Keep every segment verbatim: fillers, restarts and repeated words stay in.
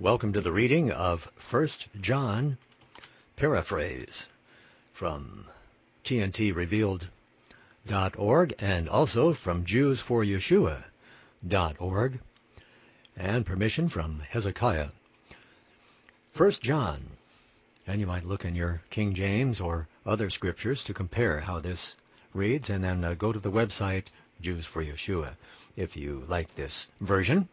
Welcome to the reading of First John, paraphrase, from T N T Revealed dot org and also from Jews for Yeshua dot org, and permission from Hezekiah. First John, and you might look in your King James or other scriptures to compare how this reads, and then uh, go to the website Jews for Yeshua if you like this version.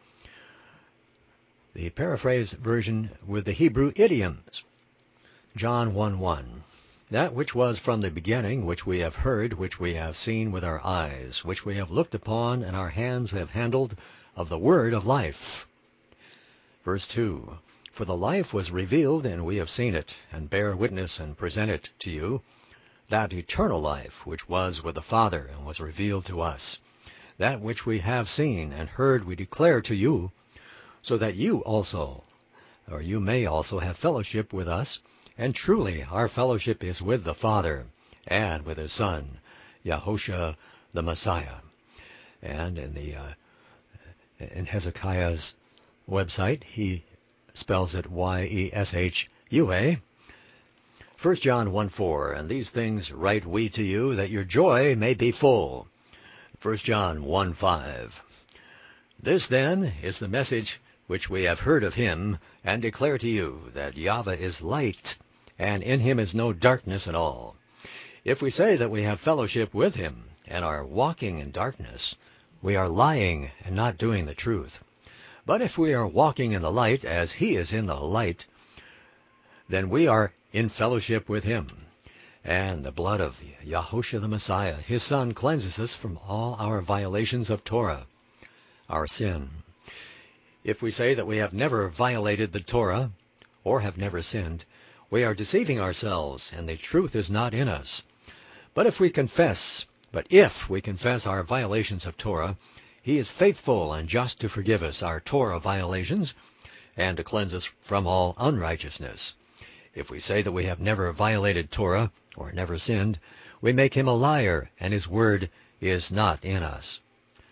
The paraphrase version with the Hebrew idioms. John one one. That which was from the beginning, which we have heard, which we have seen with our eyes, which we have looked upon, and our hands have handled, of the word of life. Verse two. For the life was revealed, and we have seen it, and bear witness and present it to you, that eternal life which was with the Father, and was revealed to us. That which we have seen and heard we declare to you, so that you also, or you may also have fellowship with us. And truly our fellowship is with the Father, and with His Son, Yahushua the Messiah. And in the uh, in Hezekiah's website, he spells it Y E S H U A. First John one four. And these things write we to you, that your joy may be full. First John one five. This then is the message which we have heard of him, and declare to you, that Yahweh is light, and in him is no darkness at all. If we say that we have fellowship with him, and are walking in darkness, we are lying and not doing the truth. But if we are walking in the light, as he is in the light, then we are in fellowship with him. And the blood of Yahushua the Messiah, his Son, cleanses us from all our violations of Torah, our sin. If we say that we have never violated the Torah, or have never sinned, we are deceiving ourselves, and the truth is not in us. But if we confess, but if we confess our violations of Torah, he is faithful and just to forgive us our Torah violations, and to cleanse us from all unrighteousness. If we say that we have never violated Torah, or never sinned, we make him a liar, and his word is not in us.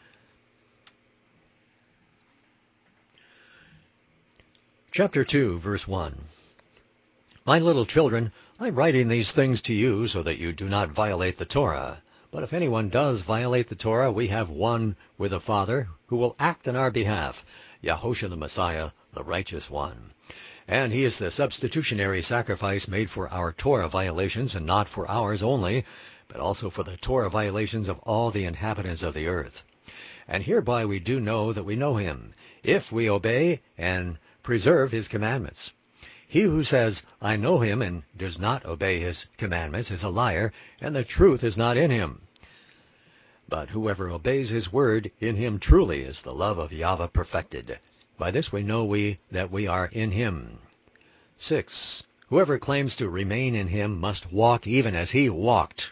Chapter two, verse one. My little children, I am writing these things to you so that you do not violate the Torah. But if anyone does violate the Torah, we have one with the Father who will act on our behalf, Yahushua the Messiah, the righteous one. And he is the substitutionary sacrifice made for our Torah violations, and not for ours only, but also for the Torah violations of all the inhabitants of the earth. And hereby we do know that we know him, if we obey and preserve his commandments. He who says, I know him, and does not obey his commandments, is a liar, and the truth is not in him. But whoever obeys his word, in him truly is the love of Yahweh perfected. By this we know we that we are in him. Six. Whoever claims to remain in him must walk even as he walked.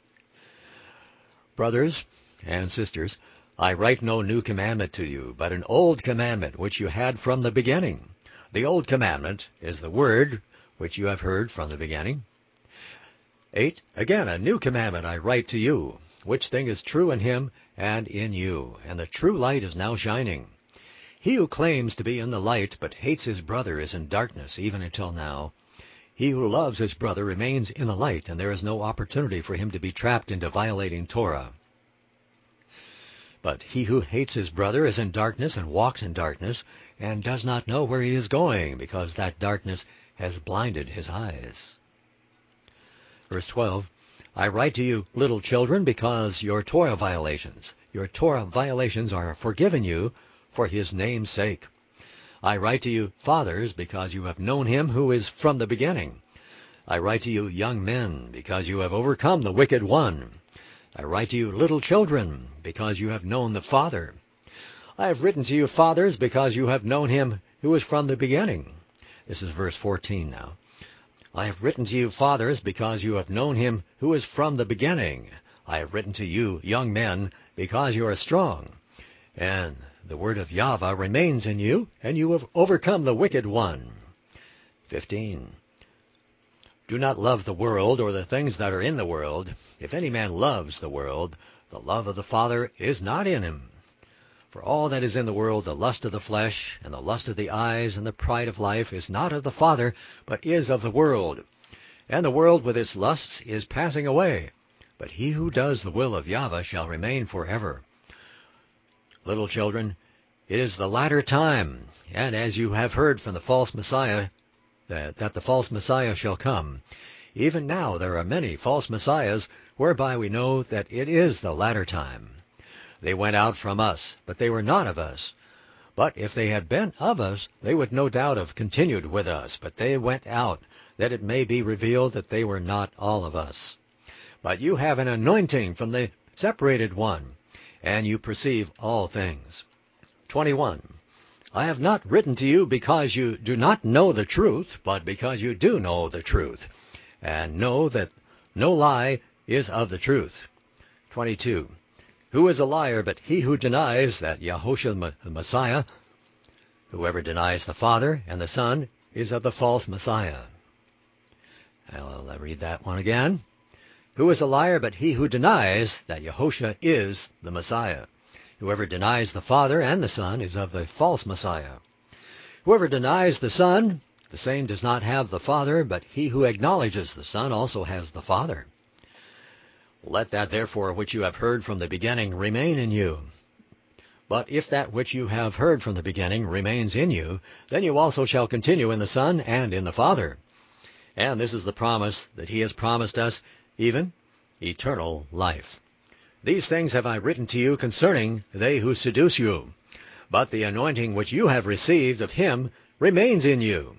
Brothers and sisters, I write no new commandment to you, but an old commandment which you had from the beginning. The old commandment is the word which you have heard from the beginning. Eight. Again, a new commandment I write to you, which thing is true in him and in you, and the true light is now shining. He who claims to be in the light but hates his brother is in darkness even until now. He who loves his brother remains in the light, and there is no opportunity for him to be trapped into violating Torah. But he who hates his brother is in darkness and walks in darkness, and does not know where he is going, because that darkness has blinded his eyes. Verse twelve. I write to you, little children, because your Torah violations, your Torah violations are forgiven you for his name's sake. I write to you, fathers, because you have known him who is from the beginning. I write to you, young men, because you have overcome the wicked one. I write to you, little children, because you have known the Father. I have written to you, fathers, because you have known him who is from the beginning. This is verse fourteen now. I have written to you, fathers, because you have known him who is from the beginning. I have written to you, young men, because you are strong, and the word of Yahweh remains in you, and you have overcome the wicked one. fifteen. Do not love the world or the things that are in the world. If any man loves the world, the love of the Father is not in him. For all that is in the world, the lust of the flesh, and the lust of the eyes, and the pride of life, is not of the Father, but is of the world. And the world with its lusts is passing away, but he who does the will of Yahweh shall remain forever. Little children, it is the latter time, and as you have heard from the false Messiah, that, that the false Messiah shall come, even now there are many false messiahs, whereby we know that it is the latter time. They went out from us, but they were not of us. But if they had been of us, they would no doubt have continued with us. But they went out, that it may be revealed that they were not all of us. But you have an anointing from the separated one, and you perceive all things. twenty-one. I have not written to you because you do not know the truth, but because you do know the truth, and know that no lie is of the truth. twenty-two. Who is a liar but he who denies that Yahushua the Messiah? Whoever denies the Father and the Son is of the false Messiah. I'll read that one again. Who is a liar but he who denies that Yahushua is the Messiah? Whoever denies the Father and the Son is of the false Messiah. Whoever denies the Son, the same does not have the Father, but he who acknowledges the Son also has the Father. Let that therefore which you have heard from the beginning remain in you. But if that which you have heard from the beginning remains in you, then you also shall continue in the Son and in the Father. And this is the promise that he has promised us, even eternal life. These things have I written to you concerning they who seduce you. But the anointing which you have received of him remains in you.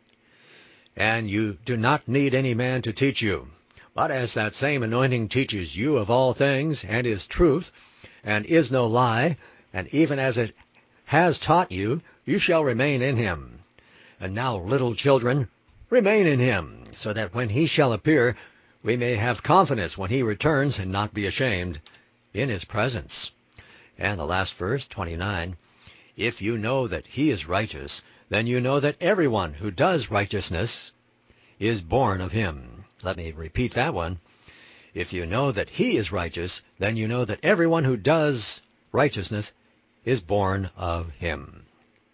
And you do not need any man to teach you. But as that same anointing teaches you of all things, and is truth, and is no lie, and even as it has taught you, you shall remain in him. And now, little children, remain in him, so that when he shall appear, we may have confidence when he returns, and not be ashamed in his presence. And the last verse, twenty-nine, if you know that he is righteous, then you know that everyone who does righteousness is born of him. Let me repeat that one. If you know that he is righteous, then you know that everyone who does righteousness is born of him.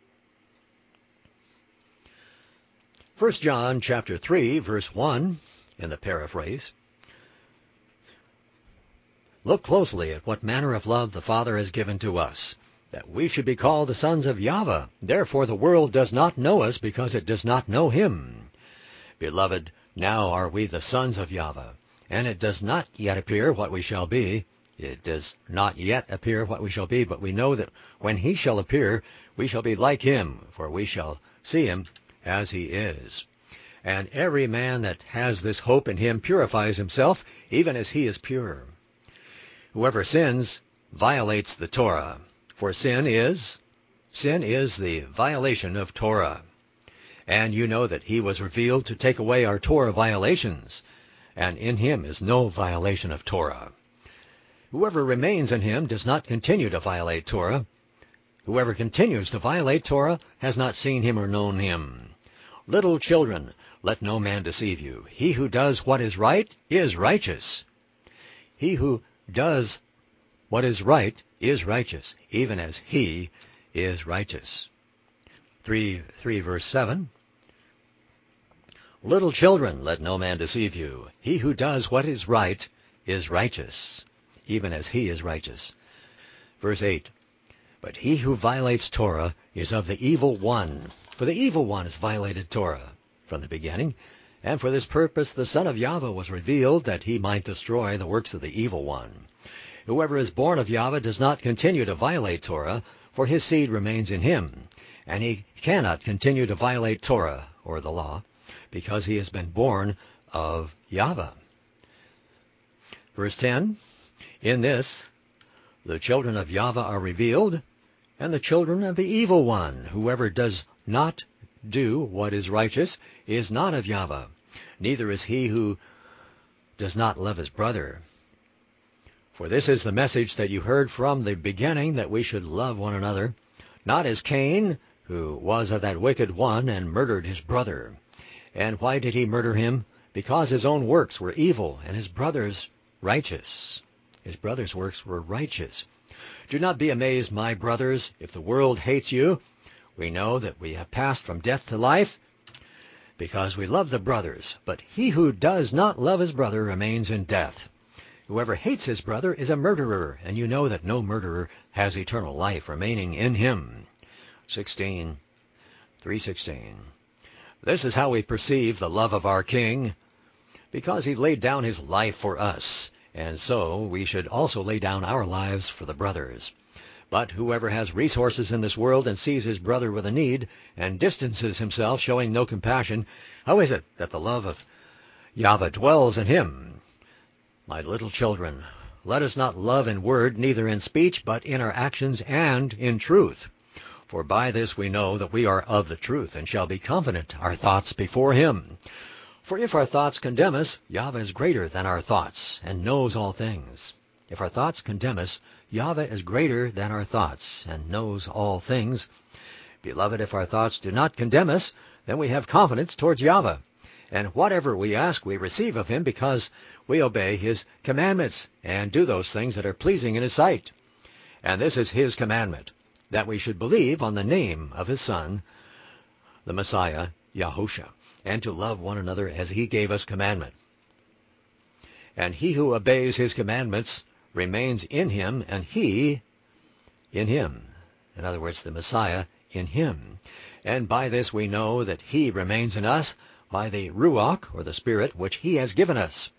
First John chapter three, verse one, in the paraphrase. Look closely at what manner of love the Father has given to us, that we should be called the sons of Yahweh. Therefore the world does not know us, because it does not know him. Beloved, now are we the sons of Yahweh, and it does not yet appear what we shall be. It does not yet appear what we shall be, but we know that when he shall appear, we shall be like him, for we shall see him as he is. And every man that has this hope in him purifies himself, even as he is pure. Whoever sins violates the Torah, for sin is, sin is the violation of Torah. And you know that he was revealed to take away our Torah violations, and in him is no violation of Torah. Whoever remains in him does not continue to violate Torah. Whoever continues to violate Torah has not seen him or known him. Little children, let no man deceive you. He who does what is right is righteous. He who does what is right is righteous, even as he is righteous. Three, three verse seven. Little children, let no man deceive you. He who does what is right is righteous, even as he is righteous. Verse eight. But he who violates Torah is of the evil one. For the evil one has violated Torah from the beginning, and for this purpose the Son of Yahweh was revealed, that he might destroy the works of the evil one. Whoever is born of Yahweh does not continue to violate Torah, for his seed remains in him, and he cannot continue to violate Torah, or the law, because he has been born of Yahweh. Verse ten, in this the children of Yahweh are revealed, and the children of the evil one. Whoever does not do what is righteous is not of Yahweh, neither is he who does not love his brother. For this is the message that you heard from the beginning, that we should love one another, not as Cain, who was of that wicked one, and murdered his brother. And why did he murder him? Because his own works were evil, and his brother's righteous. His brother's works were righteous. Do not be amazed, my brothers, if the world hates you. We know that we have passed from death to life, because we love the brothers. But he who does not love his brother remains in death. Whoever hates his brother is a murderer, and you know that no murderer has eternal life remaining in him. sixteen, three sixteen. This is how we perceive the love of our King, because he laid down his life for us, and so we should also lay down our lives for the brothers. But whoever has resources in this world and sees his brother with a need and distances himself, showing no compassion, how is it that the love of Yahweh dwells in him? My little children, let us not love in word, neither in speech, but in our actions and in truth. For by this we know that we are of the truth, and shall be confident our thoughts before him. For if our thoughts condemn us, Yahweh is greater than our thoughts, and knows all things. If our thoughts condemn us, Yahweh is greater than our thoughts, and knows all things. Beloved, if our thoughts do not condemn us, then we have confidence towards Yahweh. And whatever we ask we receive of him, because we obey his commandments, and do those things that are pleasing in his sight. And this is his commandment, that we should believe on the name of his Son, the Messiah, Yahushua, and to love one another as he gave us commandment. And he who obeys his commandments remains in him, and he in him. In other words, the Messiah in him. And by this we know that he remains in us, by the Ruach, or the Spirit, which he has given us.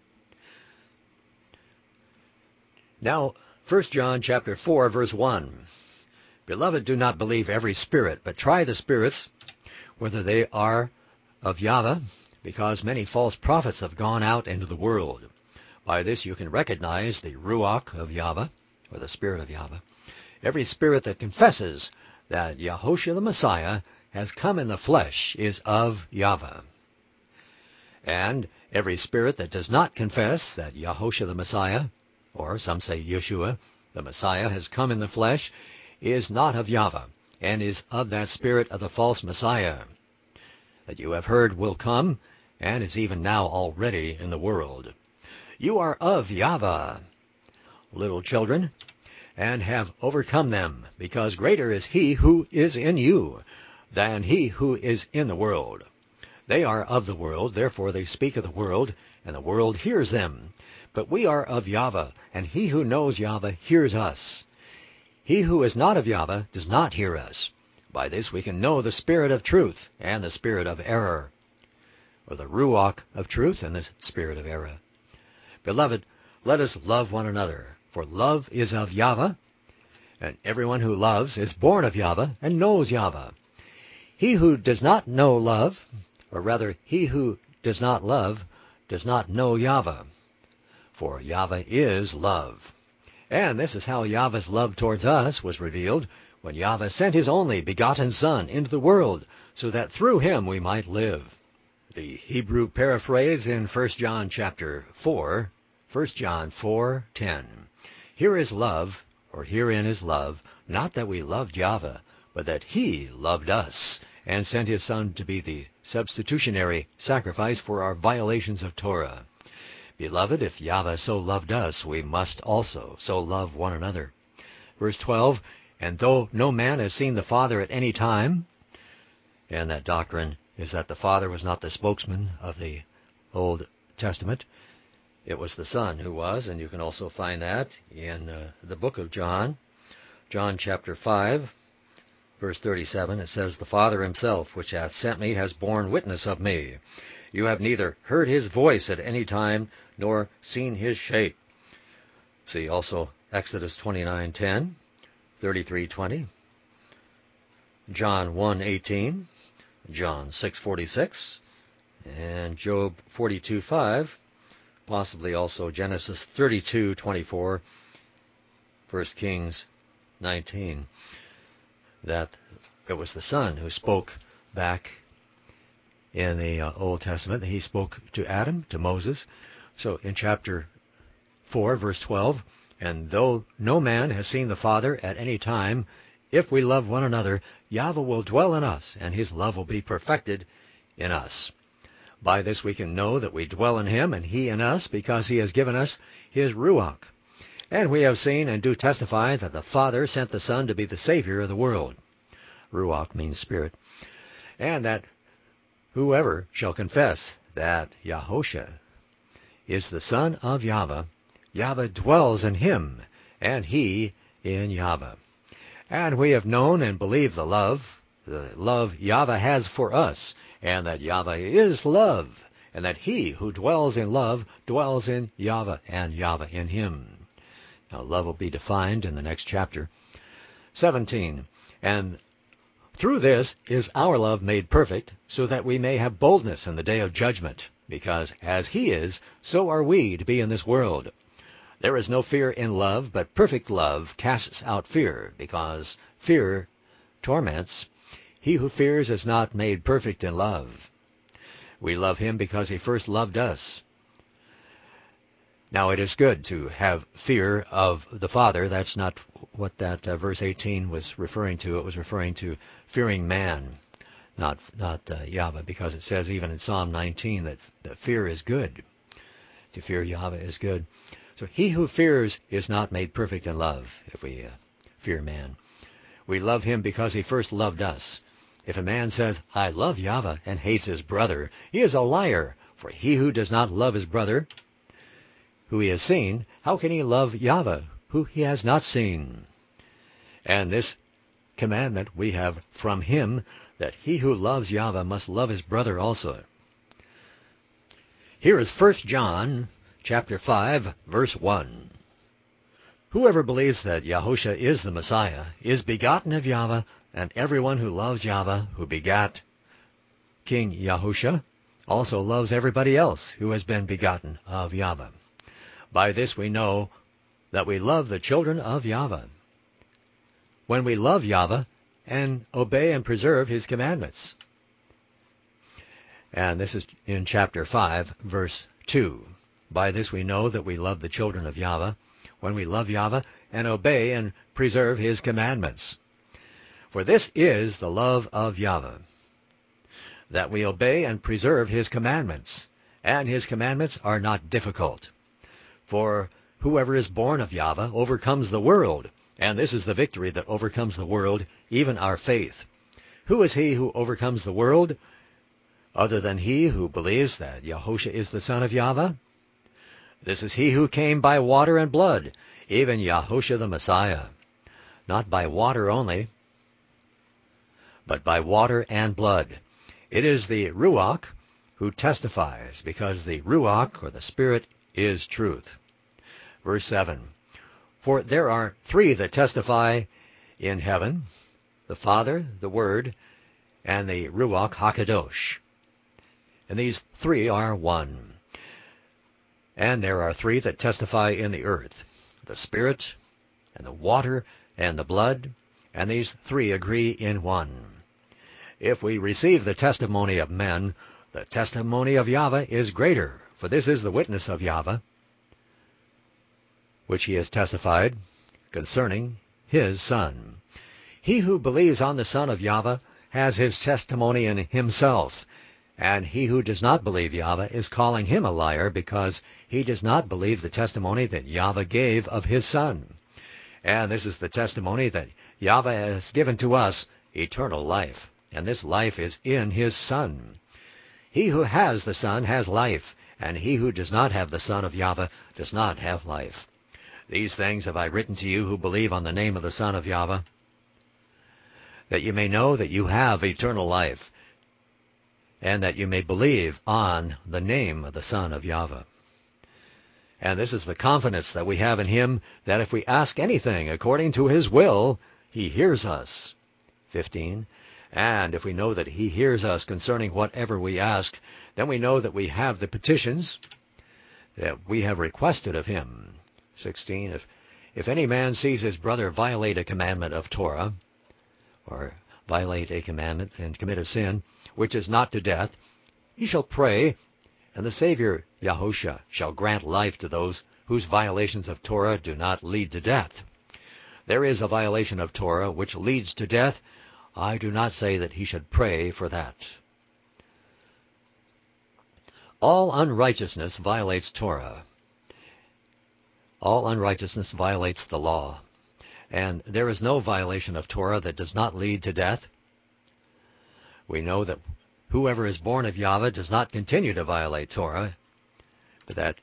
Now, First John chapter four, verse one. Beloved, do not believe every spirit, but try the spirits, whether they are of Yahweh, because many false prophets have gone out into the world. By this you can recognize the Ruach of Yahweh, or the Spirit of Yahweh. Every spirit that confesses that Yahushua the Messiah has come in the flesh is of Yahweh. And every spirit that does not confess that Yahushua the Messiah, or some say Yeshua, the Messiah, has come in the flesh, is not of Yahweh, and is of that spirit of the false Messiah, that you have heard will come, and is even now already in the world. You are of Yahweh, little children, and have overcome them, because greater is he who is in you than he who is in the world. They are of the world, therefore they speak of the world, and the world hears them. But we are of Yahweh, and he who knows Yahweh hears us. He who is not of Yahweh does not hear us. By this we can know the spirit of truth and the spirit of error, or the Ruach of truth and the spirit of error. Beloved, let us love one another, for love is of Yahweh, and everyone who loves is born of Yahweh and knows Yahweh. He who does not know love, or rather, he who does not love, does not know Yahweh, for Yahweh is love. And this is how Yahweh's love towards us was revealed, when Yahweh sent his only begotten Son into the world, so that through him we might live. The Hebrew paraphrase in First John chapter four, First John four ten. Here is love, or herein is love, not that we loved Yahweh, but that he loved us, and sent his Son to be the substitutionary sacrifice for our violations of Torah. Beloved, if Yahweh so loved us, we must also so love one another. Verse twelve, and though no man has seen the Father at any time, and that doctrine is that the Father was not the spokesman of the Old Testament, it was the Son who was, and you can also find that in uh, the book of John, John chapter five, verse thirty-seven. It says, the Father himself, which hath sent me, has borne witness of me. You have neither heard his voice at any time, nor seen his shape. See also Exodus twenty-nine ten, thirty-three twenty, John one eighteen, John six forty-six, and Job forty-two five, possibly also Genesis thirty-two twenty-four, First Kings nineteen, that it was the Son who spoke back in the uh, Old Testament, that he spoke to Adam, to Moses. So in chapter four, verse twelve, and though no man has seen the Father at any time, if we love one another, Yahweh will dwell in us, and his love will be perfected in us. By this we can know that we dwell in him, and he in us, because he has given us his Ruach. And we have seen and do testify that the Father sent the Son to be the Savior of the world. Ruach means Spirit. And that whoever shall confess that Yahusha is the Son of Yahweh, Yahweh dwells in him, and he in Yahweh. And we have known and believed the love, the love Yahweh has for us, and that Yahweh is love, and that he who dwells in love dwells in Yahweh, and Yahweh in him. Now, love will be defined in the next chapter. seventeen. And through this is our love made perfect, so that we may have boldness in the day of judgment, because as he is, so are we to be in this world. There is no fear in love, but perfect love casts out fear, because fear torments. He who fears is not made perfect in love. We love him because he first loved us. Now it is good to have fear of the Father. That's not what that uh, verse eighteen was referring to. It was referring to fearing man, not not uh, Yahweh, because it says even in Psalm nineteen that, that fear is good. To fear Yahweh is good. So he who fears is not made perfect in love, if we uh, fear man. We love him because he first loved us. If a man says, I love Yahweh, and hates his brother, he is a liar. For he who does not love his brother, who he has seen, how can he love Yahweh, who he has not seen? And this commandment we have from him, that he who loves Yahweh must love his brother also. Here is First John chapter five, verse one. Whoever believes that Yahusha is the Messiah is begotten of Yahweh, and everyone who loves Yahweh, who begat King Yahusha, also loves everybody else who has been begotten of Yahweh. By this we know that we love the children of Yahweh, when we love Yahweh and obey and preserve his commandments. And this is in chapter five, verse two. By this we know that we love the children of Yahweh, when we love Yahweh and obey and preserve his commandments. For this is the love of Yahweh, that we obey and preserve his commandments, and his commandments are not difficult. For whoever is born of Yahweh overcomes the world, and this is the victory that overcomes the world, even our faith. Who is he who overcomes the world, other than he who believes that Yahusha is the Son of Yahweh? This is he who came by water and blood, even Yahusha the Messiah. Not by water only, but by water and blood. It is the Ruach who testifies, because the Ruach, or the Spirit, is truth. Verse seven. For there are three that testify in heaven, the Father, the Word, and the Ruach HaKadosh. And these three are one. And there are three that testify in the earth, the Spirit, and the water, and the blood, and these three agree in one. If we receive the testimony of men, the testimony of Yahweh is greater, for this is the witness of Yahweh, which he has testified concerning his Son. He who believes on the Son of Yahweh has his testimony in himself, and he who does not believe Yahweh is calling him a liar, because he does not believe the testimony that Yahweh gave of his Son. And this is the testimony that Yahweh has given to us, eternal life, and this life is in his Son. He who has the Son has life, and he who does not have the Son of Yahweh does not have life. These things have I written to you who believe on the name of the Son of Yahweh, that you may know that you have eternal life, and that you may believe on the name of the Son of Yahweh. And this is the confidence that we have in him, that if we ask anything according to his will, he hears us. fifteen. And if we know that he hears us concerning whatever we ask, then we know that we have the petitions that we have requested of him. sixteen. If, if any man sees his brother violate a commandment of Torah, or violate a commandment and commit a sin, which is not to death, he shall pray, and the Savior, Yahusha, shall grant life to those whose violations of Torah do not lead to death. There is a violation of Torah which leads to death. I do not say that he should pray for that. All unrighteousness violates Torah. All unrighteousness violates the law, and there is no violation of Torah that does not lead to death. We know that whoever is born of Yahweh does not continue to violate Torah, but that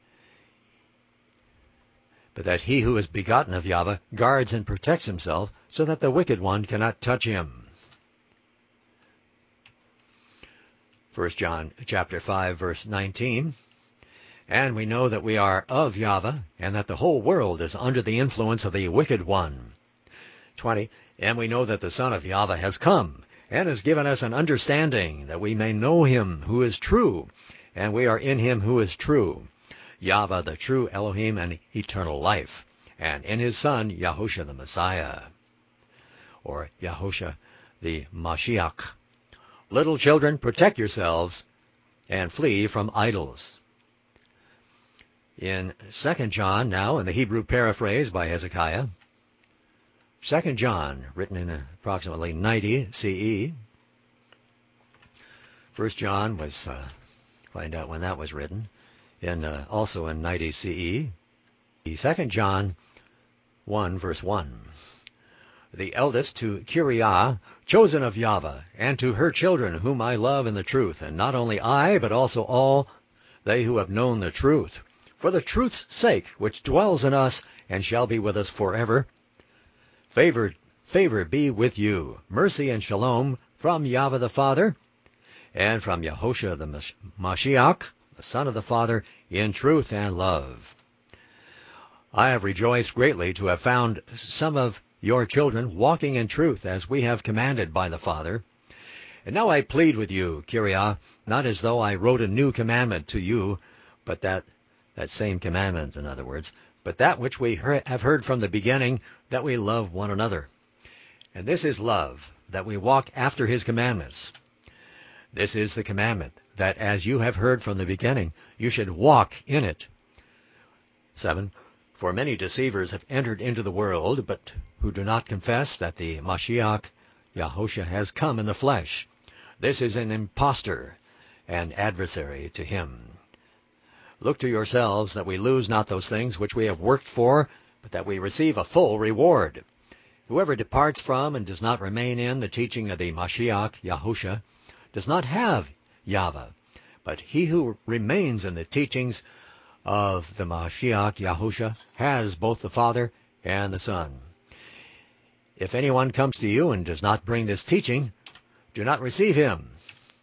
but that he who is begotten of Yahweh guards and protects himself, so that the wicked one cannot touch him. First John chapter five, verse nineteen. And we know that we are of Yahweh, and that the whole world is under the influence of the wicked one. twenty. And we know that the Son of Yahweh has come, and has given us an understanding, that we may know him who is true, and we are in him who is true, Yahweh the true Elohim and eternal life, and in his Son, Yahushua the Messiah, or Yahushua the Mashiach. Little children, protect yourselves, and flee from idols. In Second John, now in the Hebrew paraphrase by Hezekiah, Second John, written in approximately ninety C E. First John was, uh, find out when that was written, in uh, also in ninety C E. Second John one, verse one. The eldest to Kiriah, chosen of Yahweh, and to her children, whom I love in the truth, and not only I, but also all they who have known the truth, for the truth's sake, which dwells in us, and shall be with us forever. Favor, favor be with you, mercy and shalom from Yahweh the Father, and from Yahushua the Mashiach, the Son of the Father, in truth and love. I have rejoiced greatly to have found some of your children walking in truth, as we have commanded by the Father. And now I plead with you, Kiriah, not as though I wrote a new commandment to you, but that, that same commandment, in other words, but that which we he- have heard from the beginning, that we love one another. And this is love, that we walk after his commandments. This is the commandment, that as you have heard from the beginning, you should walk in it. seven. For many deceivers have entered into the world, but who do not confess that the Mashiach, Yahushua, has come in the flesh. This is an impostor, an adversary to him. Look to yourselves that we lose not those things which we have worked for, but that we receive a full reward. Whoever departs from and does not remain in the teaching of the Mashiach, Yahushua, does not have Yahweh, but he who remains in the teachings of the Mashiach, Yahushua, has both the Father and the Son. If anyone comes to you and does not bring this teaching, do not receive him.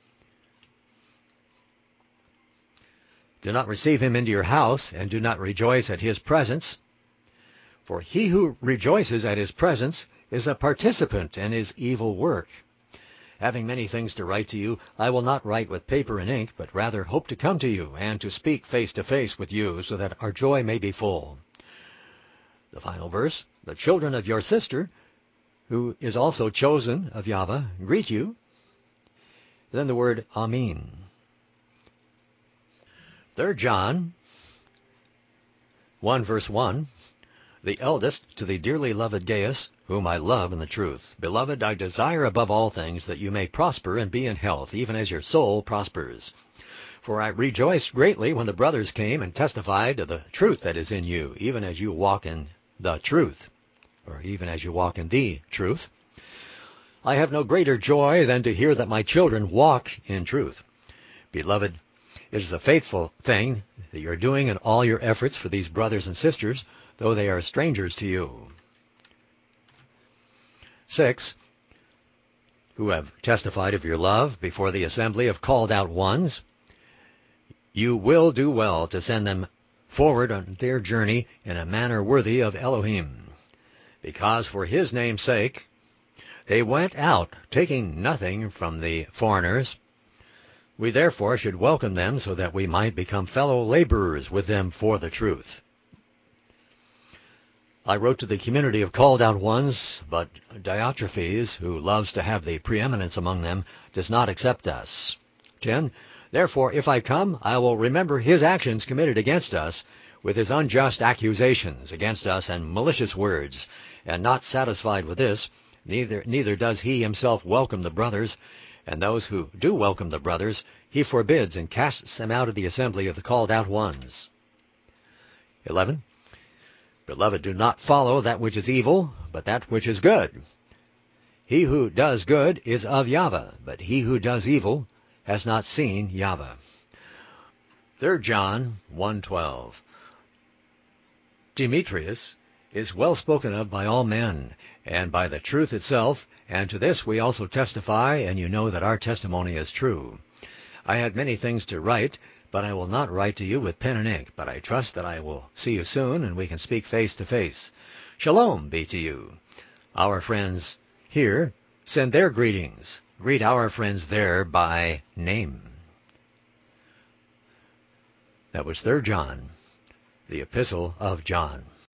Do not receive him into your house, and do not rejoice at his presence. For he who rejoices at his presence is a participant in his evil work. Having many things to write to you, I will not write with paper and ink, but rather hope to come to you, and to speak face to face with you, so that our joy may be full. The final verse, the children of your sister, who is also chosen of Yahweh, greet you. Then the word Amen. Third John one, verse one. The eldest to the dearly loved Gaius, whom I love in the truth. Beloved, I desire above all things that you may prosper and be in health, even as your soul prospers. For I rejoiced greatly when the brothers came and testified to the truth that is in you, even as you walk in the truth, or even as you walk in the truth. I have no greater joy than to hear that my children walk in truth. Beloved, it is a faithful thing that you are doing in all your efforts for these brothers and sisters, though they are strangers to you. Six, who have testified of your love before the assembly of called out ones. You will do well to send them forward on their journey in a manner worthy of Elohim, because for his name's sake they went out, taking nothing from the foreigners. We therefore should welcome them, so that we might become fellow laborers with them for the truth. I wrote to the community of called out ones, but Diotrephes, who loves to have the preeminence among them, does not accept us. Ten. Therefore, if I come, I will remember his actions committed against us, with his unjust accusations against us and malicious words. And not satisfied with this, neither neither does he himself welcome the brothers, and those who do welcome the brothers, he forbids and casts them out of the assembly of the called out ones. Eleven. Beloved, do not follow that which is evil, but that which is good. He who does good is of Yahweh, but he who does evil has not seen Yahweh. Third John one twelve. Demetrius is well spoken of by all men, and by the truth itself, and to this we also testify, and you know that our testimony is true. I had many things to write, but I will not write to you with pen and ink, but I trust that I will see you soon, and we can speak face to face. Shalom be to you. Our friends here send their greetings. Greet our friends there by name. That was Third John, the Epistle of John.